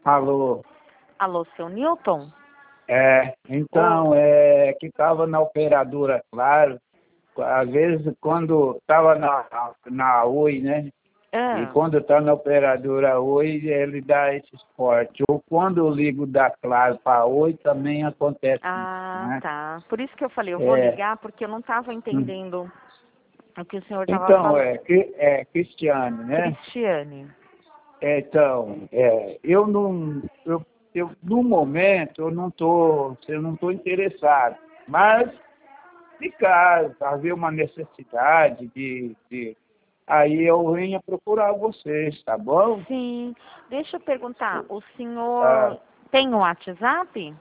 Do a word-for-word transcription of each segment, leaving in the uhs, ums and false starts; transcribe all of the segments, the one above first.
Alô, Alô, seu Newton? é, então, é que estava na operadora, claro, às vezes quando estava na, na Oi, né? E Ah, quando está na operadora Oi, ele dá esse suporte. Ou quando eu ligo da Claro para Oi, também acontece isso, ah, né? tá. Por isso que eu falei, eu vou É, ligar porque eu não estava hum. entendendo o que o senhor estava Então, falando. é, que- é Cristiano, né? Cristiane. É, então, é, eu não, eu, eu, no momento, eu não tô, eu não estou interessado, mas se caso haver uma necessidade de, de, aí eu venho procurar vocês, tá bom? Sim. Deixa eu perguntar, o Ah, senhor tem o WhatsApp?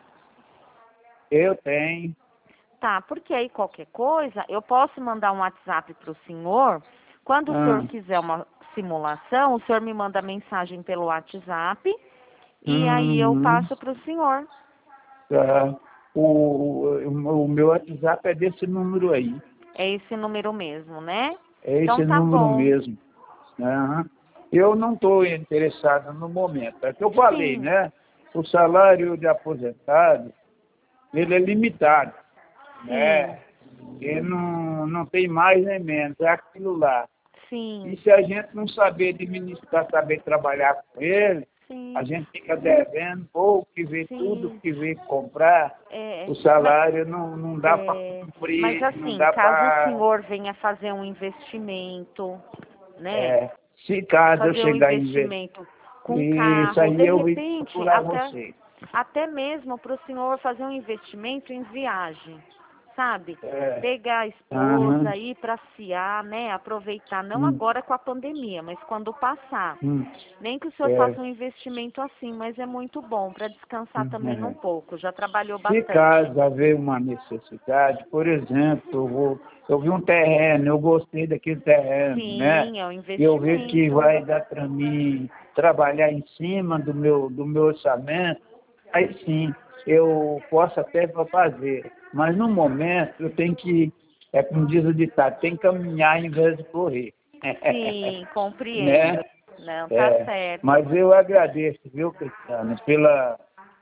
eu tenho. Tá, porque aí qualquer coisa, eu posso mandar um WhatsApp para o senhor. Quando o senhor Ah, quiser uma simulação, o senhor me manda mensagem pelo WhatsApp e aí eu uhum, passo para o senhor. tá. O, o, o meu WhatsApp é desse número aí. É esse número mesmo, né? É Então esse tá número bom. mesmo. Aham. Eu não estou interessado no momento. É que eu falei, Sim. né? O salário de aposentado, ele é limitado, Sim, né? Ele não, não tem mais nem menos, é aquilo lá. E sim, se a gente não saber administrar, saber trabalhar com ele, a sim, gente fica devendo, ou que vê tudo, sim. que vê comprar, É, o mas, salário não, não dá para é, mas cumprir, não assim, dá caso o para... senhor venha fazer um investimento, né? É, se caso eu Fazer um chegar a investir, investimento com isso carro, de aí eu vim repente, procurar até, você. até mesmo para o senhor fazer um investimento em viagem, sabe? É, Pegar a esposa, aham, ir passear, né? Aproveitar, não hum, agora com a pandemia, mas quando passar. hum, Nem que o senhor é, faça um investimento assim, mas é muito bom para descansar hum, também um é. pouco. Já trabalhou Se bastante. caso haver uma necessidade, por exemplo, eu, vou, eu vi um terreno, eu gostei daquele terreno, né? Sim, é um Eu vejo que investimento. vai dar para mim trabalhar em cima do meu, do meu orçamento, aí sim, eu posso até fazer. Mas no momento eu tenho que, é como diz o ditado, tem que caminhar em vez de correr. Sim, Né? compreendo. Não, tá É, certo. mas eu agradeço, viu, Cristiano, pela,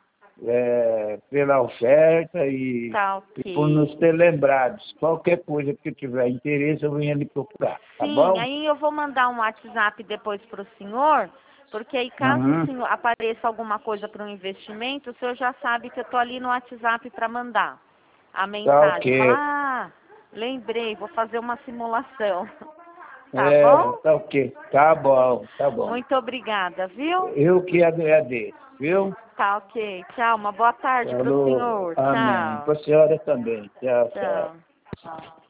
é, pela oferta e, Tá e por nos ok. ter lembrados. Qualquer coisa que eu tiver interesse, eu venho lhe procurar, tá Sim, bom? aí eu vou mandar um WhatsApp depois para o senhor, porque aí caso o Uhum. senhor apareça alguma coisa para um investimento, o senhor já sabe que eu tô ali no WhatsApp para mandar a Tá mensagem. Falar, ok. ah, lembrei, vou fazer uma simulação. Tá É, bom? tá ok. Tá bom, tá bom. Muito obrigada, viu? Eu que agradeço, viu? Tá ok. Tchau, uma boa tarde para o Falou. senhor. Amém. Tchau. Para a senhora também. Tchau, tchau. Tchau.